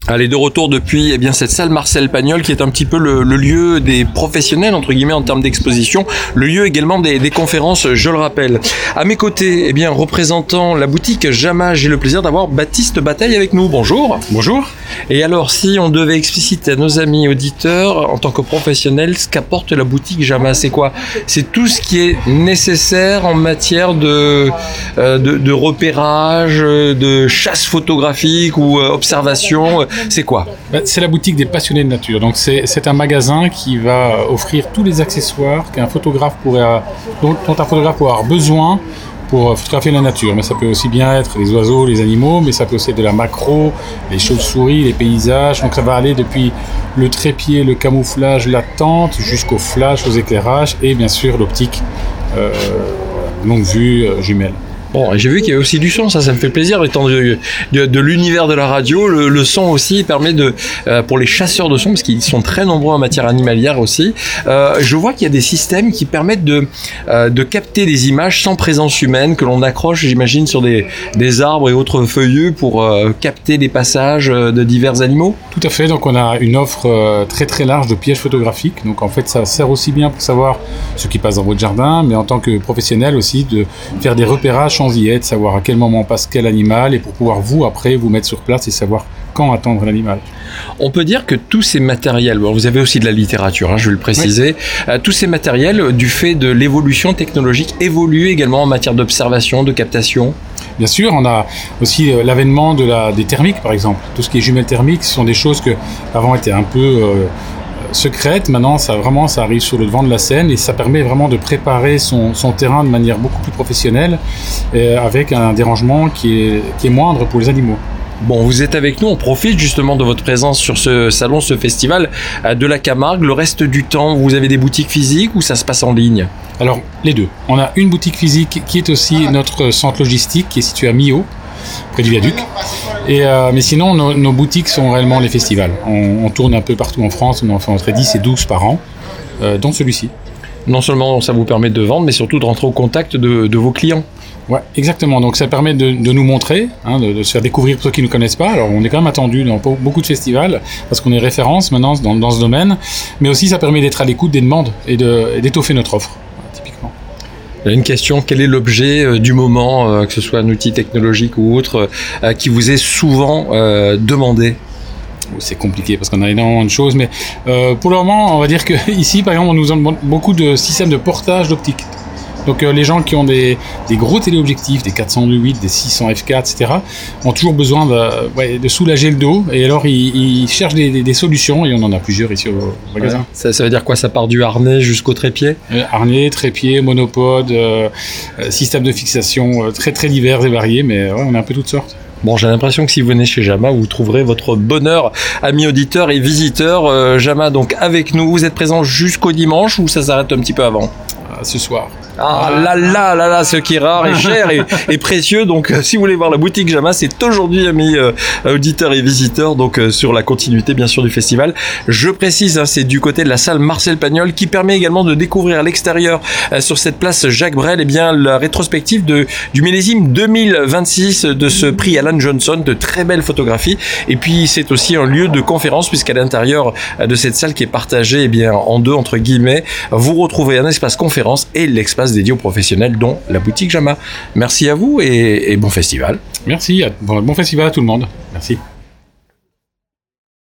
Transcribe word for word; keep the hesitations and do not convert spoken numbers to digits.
Allez, de retour depuis eh bien cette salle Marcel Pagnol qui est un petit peu le, le lieu des professionnels entre guillemets en termes d'exposition, le lieu également des, des conférences, je le rappelle. À mes côtés, eh bien représentant la boutique Jama, j'ai le plaisir d'avoir Baptiste Bataille avec nous. Bonjour. Bonjour. Et alors, si on devait expliciter à nos amis auditeurs en tant que professionnels ce qu'apporte la boutique Jama, c'est quoi? C'est tout ce qui est nécessaire en matière de euh, de, de repérage, de chasse photographique ou euh, observation. C'est quoi? C'est la boutique des passionnés de nature. Donc c'est, c'est un magasin qui va offrir tous les accessoires qu'un photographe pourrait, dont, dont un photographe pourrait avoir besoin pour photographier la nature. Mais ça peut aussi bien être les oiseaux, les animaux, mais ça peut aussi être de la macro, les chauves-souris, les paysages. Donc ça va aller depuis le trépied, le camouflage, la tente, jusqu'au flash, aux éclairages et bien sûr l'optique euh, longue vue, euh, jumelle. Bon, et j'ai vu qu'il y avait aussi du son, ça, ça me fait plaisir, étant de, de, de l'univers de la radio, le, le son aussi permet de, euh, pour les chasseurs de son, parce qu'ils sont très nombreux en matière animalière aussi, euh, je vois qu'il y a des systèmes qui permettent de, euh, de capter des images sans présence humaine, que l'on accroche, j'imagine, sur des, des arbres et autres feuillus pour euh, capter des passages de divers animaux. Tout à fait, donc on a une offre euh, très très large de pièges photographiques, donc en fait ça sert aussi bien pour savoir ce qui passe dans votre jardin, mais en tant que professionnel aussi, de faire des repérages sans y être, savoir à quel moment passe quel animal et pour pouvoir vous après vous mettre sur place et savoir quand attendre l'animal. On peut dire que tous ces matériels, bon, vous avez aussi de la littérature, hein, je vais le préciser, oui. euh, tous ces matériels, du fait de l'évolution technologique, évoluent également en matière d'observation, de captation. Bien sûr, on a aussi euh, l'avènement de la, des thermiques par exemple. Tout ce qui est jumelles thermiques, ce sont des choses qui avant étaient un peu euh, secrètes. Maintenant, ça, vraiment, ça arrive sur le devant de la scène et ça permet vraiment de préparer son, son terrain de manière beaucoup plus professionnelle euh, avec un dérangement qui est, qui est moindre pour les animaux. Bon, vous êtes avec nous, on profite justement de votre présence sur ce salon, ce festival de la Camargue. Le reste du temps, vous avez des boutiques physiques ou ça se passe en ligne? Alors, les deux. On a une boutique physique qui est aussi notre centre logistique qui est situé à Millau, près du viaduc. Et, euh, mais sinon, nos, nos boutiques sont réellement les festivals. On, on tourne un peu partout en France, on en fait entre dix et douze par an, euh, dont celui-ci. Non seulement ça vous permet de vendre, mais surtout de rentrer au contact de, de vos clients. Ouais, exactement. Donc ça permet de, de nous montrer, hein, de, de se faire découvrir pour ceux qui ne nous connaissent pas. Alors on est quand même attendu dans beaucoup de festivals parce qu'on est référence maintenant dans, dans ce domaine, mais aussi ça permet d'être à l'écoute des demandes et, de, et d'étoffer notre offre, typiquement. Une question, quel est l'objet euh, du moment, euh, que ce soit un outil technologique ou autre, euh, qui vous est souvent euh, demandé? C'est compliqué parce qu'on a énormément de choses, mais euh, pour le moment, on va dire que ici, par exemple, on nous demande beaucoup de systèmes de portage d'optique. Donc euh, les gens qui ont des, des gros téléobjectifs, des quatre cent huit, des six cents f quatre, et cetera, ont toujours besoin de, ouais, de soulager le dos. Et alors ils, ils cherchent des, des, des solutions, et on en a plusieurs ici au magasin. Ouais. Ça, ça veut dire quoi? Ça part du harnais jusqu'au trépied? euh, Harnais, trépied, monopode, euh, euh, système de fixation euh, très très divers et variés, mais ouais, on a un peu toutes sortes. Bon, j'ai l'impression que si vous venez chez Jama, vous trouverez votre bonheur, amis auditeurs et visiteurs. Euh, Jama, donc avec nous, vous êtes présents jusqu'au dimanche ou ça s'arrête un petit peu avant? euh, Ce soir. Ah là là là là, ce qui est rare et cher et, et précieux. Donc euh, si vous voulez voir la boutique Jama, c'est aujourd'hui, amis euh, auditeurs et visiteurs, donc euh, sur la continuité bien sûr du festival. Je précise, hein, c'est du côté de la salle Marcel Pagnol qui permet également de découvrir à l'extérieur euh, sur cette place Jacques Brel, eh bien la rétrospective de du millésime deux mille vingt-six de ce prix Alan Johnson, de très belles photographies. Et puis c'est aussi un lieu de conférence puisqu'à l'intérieur de cette salle qui est partagée eh bien en deux entre guillemets, vous retrouvez un espace conférence et l'espace dédié aux professionnels dont la boutique Jama. Merci à vous et, et bon festival. Merci, bon, bon festival à tout le monde. Merci.